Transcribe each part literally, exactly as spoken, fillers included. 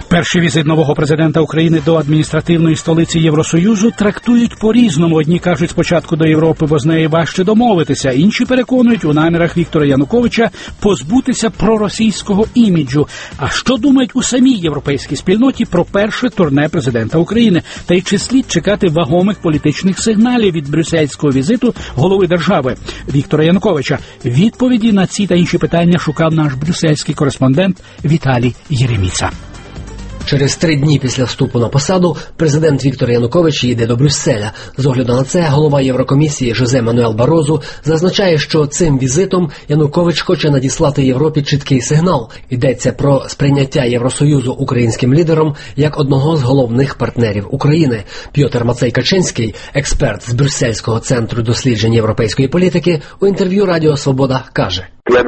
Перший візит нового президента України до адміністративної столиці Євросоюзу трактують по-різному. Одні кажуть спочатку до Європи, бо з неї важче домовитися. Інші переконують у намірах Віктора Януковича позбутися проросійського іміджу. А що думають у самій європейській спільноті про перше турне президента України? Та й чи слід чекати вагомих політичних сигналів від брюссельського візиту голови держави Віктора Януковича? Відповіді на ці та інші питання шукав наш брюссельський кореспондент Віталій Єреміца. Через три дні після вступу на посаду президент Віктор Янукович їде до Брюсселя. З огляду на це голова Єврокомісії Жозе Мануель Барозу зазначає, що цим візитом Янукович хоче надіслати Європі чіткий сигнал. Йдеться про сприйняття Євросоюзу українським лідером як одного з головних партнерів України. Пьотр Мацей-Качинський, експерт з Брюссельського центру досліджень європейської політики, у інтерв'ю Радіо Свобода каже: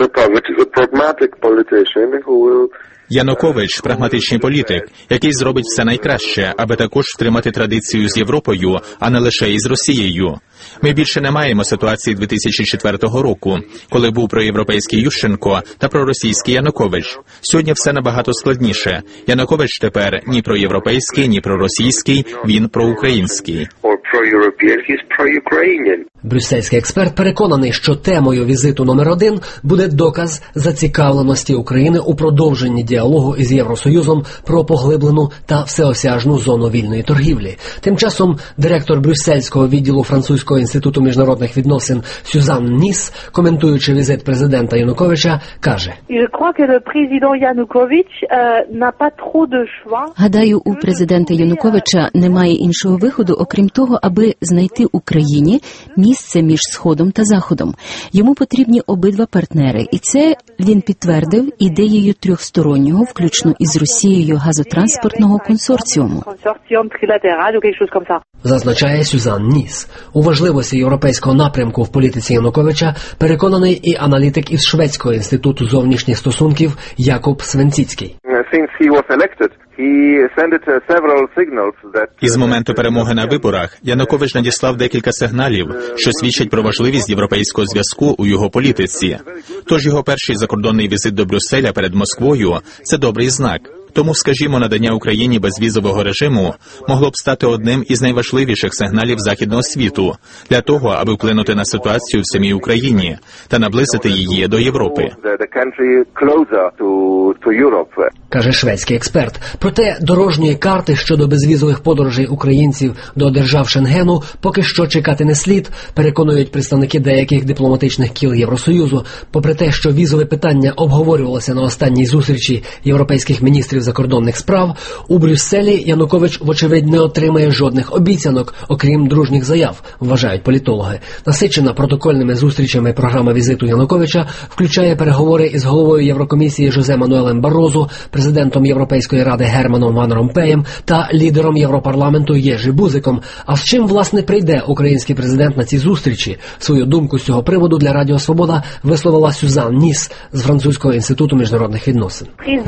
Янукович – прагматичний політик, який зробить все найкраще, аби також втримати традицію з Європою, а не лише із Росією. Ми більше не маємо ситуації дві тисячі четвертого року, коли був проєвропейський Ющенко та проросійський Янукович. Сьогодні все набагато складніше. Янукович тепер ні проєвропейський, ні проросійський, він проукраїнський. Брюссельський експерт переконаний, що темою візиту номер один буде доказ зацікавленості України у продовженні діалогу із Євросоюзом про поглиблену та всеосяжну зону вільної торгівлі. Тим часом директор Брюссельського відділу Французького інституту міжнародних відносин Сюзан Ніс, коментуючи візит президента Януковича, каже: Гадаю, у президента Януковича немає іншого виходу, окрім того, аби знайти Україні місце між Сходом та Заходом. Йому потрібні обидва партнери, і це він підтвердив ідеєю трьохстороннього, включно із Росією, газотранспортного консорціуму. Зазначає Сюзан Ніс. У важливості європейського напрямку в політиці Януковича переконаний і аналітик із Шведського інституту зовнішніх стосунків Якуб Свенціцький. Із моменту перемоги на виборах Янукович надіслав декілька сигналів, що свідчать про важливість європейського зв'язку у його політиці. Тож його перший закордонний візит до Брюсселя перед Москвою – це добрий знак. Тому, скажімо, надання Україні безвізового режиму могло б стати одним із найважливіших сигналів західного світу для того, аби вплинути на ситуацію в самій Україні та наблизити її до Європи. Каже шведський експерт. Проте дорожньої карти щодо безвізових подорожей українців до держав Шенгену поки що чекати не слід, переконують представники деяких дипломатичних кіл Євросоюзу. Попри те, що візове питання обговорювалося на останній зустрічі європейських міністрів закордонних справ, у Брюсселі Янукович, вочевидь, не отримає жодних обіцянок, окрім дружніх заяв, вважають політологи. Насичена протокольними зустрічами програма візиту Януковича включає переговори із головою Єврокомісії Жозе Мануелем Барозу, президентом Європейської ради Германом Ван Ромпеєм та лідером Європарламенту Єжи Бузиком. А з чим, власне, прийде український президент на ці зустрічі? Свою думку з цього приводу для Радіо Свобода висловила Сюзан Ніс з Французького інституту міжнародних відносин.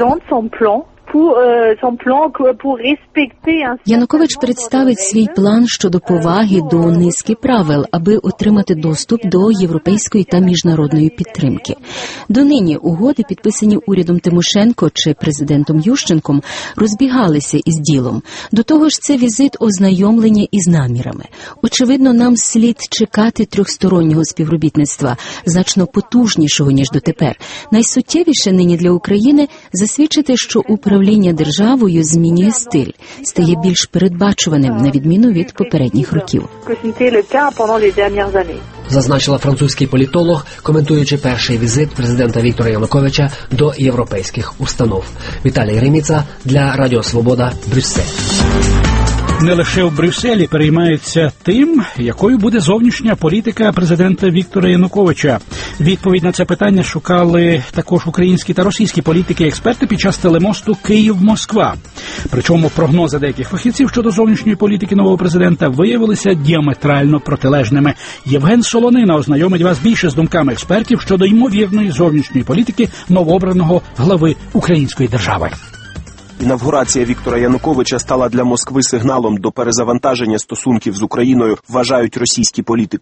Янукович представить свій план щодо поваги до низки правил, аби отримати доступ до європейської та міжнародної підтримки. Донині угоди, підписані урядом Тимошенко чи президентом Ющенком, розбігалися із ділом. До того ж, це візит ознайомлення із намірами. Очевидно, нам слід чекати трьохстороннього співробітництва, значно потужнішого, ніж дотепер. Найсуттєвіше нині для України засвідчити, що управління Управління державою змінює стиль, стає більш передбачуваним, на відміну від попередніх років. Зазначила французький політолог, коментуючи перший візит президента Віктора Януковича до європейських установ. Віталій Єреміца для Радіо Свобода, Брюссель. Не лише в Брюсселі переймаються тим, якою буде зовнішня політика президента Віктора Януковича. Відповідь на це питання шукали також українські та російські політики-експерти під час телемосту «Київ-Москва». Причому прогнози деяких фахівців щодо зовнішньої політики нового президента виявилися діаметрально протилежними. Євген Солонина ознайомить вас більше з думками експертів щодо ймовірної зовнішньої політики новообраного глави української держави. Інавгурація Віктора Януковича стала для Москви сигналом до перезавантаження стосунків з Україною, вважають російські політики.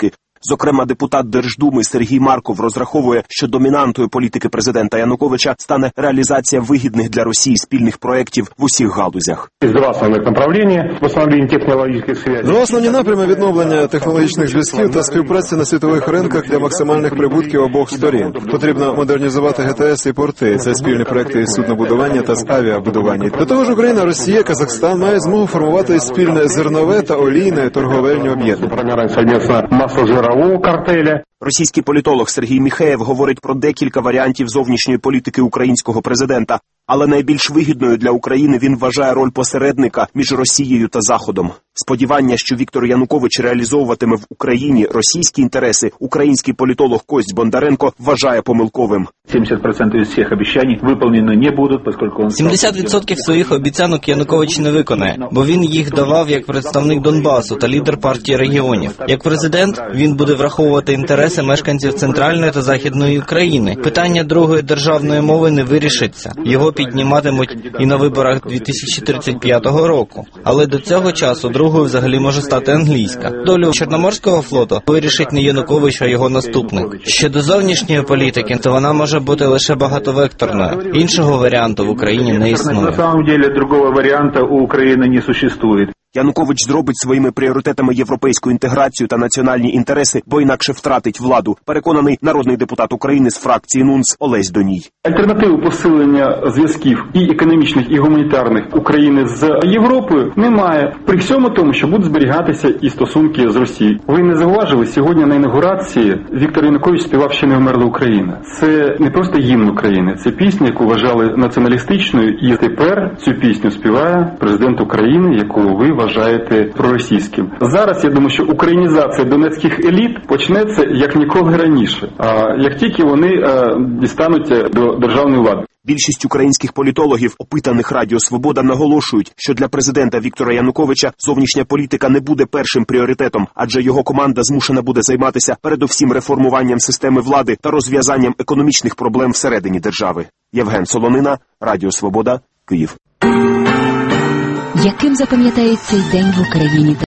Зокрема, депутат Держдуми Сергій Марков розраховує, що домінантою політики президента Януковича стане реалізація вигідних для Росії спільних проєктів в усіх галузях. Два основних направлення – встановлення технологічних зв'язків. Два основні напрями – відновлення технологічних зв'язків та співпраці на світових ринках для максимальних прибутків обох сторін. Потрібно модернізувати ге те ес і порти. Це спільні проекти із суднобудування та з авіабудування. До того ж, Україна, Росія, Казахстан мають змогу формувати спільне зернове та олійне торговельні об'єднання. Масло-жирового картеля. Російський політолог Сергій Міхеєв говорить про декілька варіантів зовнішньої політики українського президента. Але найбільш вигідною для України він вважає роль посередника між Росією та Заходом. Сподівання, що Віктор Янукович реалізовуватиме в Україні російські інтереси, український політолог Кость Бондаренко вважає помилковим. сімдесят відсотків із всіх обіцянь виконані не будуть, оскільки він... сімдесят відсотків своїх обіцянок Янукович не виконає, бо він їх давав як представник Донбасу та лідер партії регіонів. Як президент, він буде враховувати інтереси мешканців Центральної та Західної України. Питання другої державної мови не вирішиться. Його підніматимуть і на виборах дві тисячі тридцять п'ятого року. Але до цього часу другою взагалі може стати англійська. Долю Чорноморського флоту вирішить не Янукович, а його наступник. Щодо зовнішньої політики, то вона може бути лише багатовекторною. Іншого варіанту в Україні не існує. На самом деле, другого варіанту у України не существує. Янукович зробить своїми пріоритетами європейську інтеграцію та національні інтереси, бо інакше втратить владу, переконаний народний депутат України з фракції НУНС Олесь Доній. Альтернативи посилення зв'язків і економічних, і гуманітарних України з Європою немає. При всьому тому, що будуть зберігатися і стосунки з Росією. Ви не зауважили, сьогодні на інаугурації Віктор Янукович співав «Ще не вмерла Україна». Це не просто гімн України, це пісня, яку вважали націоналістичною, і тепер цю пісню співає президент України, яку ви вважаєте проросійським. Зараз, я думаю, що українізація донецьких еліт почнеться як ніколи раніше, а як тільки вони а, дістануть до державної влади. Більшість українських політологів, опитаних Радіо Свобода, наголошують, що для президента Віктора Януковича зовнішня політика не буде першим пріоритетом, адже його команда змушена буде займатися передовсім реформуванням системи влади та розв'язанням економічних проблем всередині держави. Євген Солонина, Радіо Свобода, Київ. Яким запам'ятають цей день в Україні?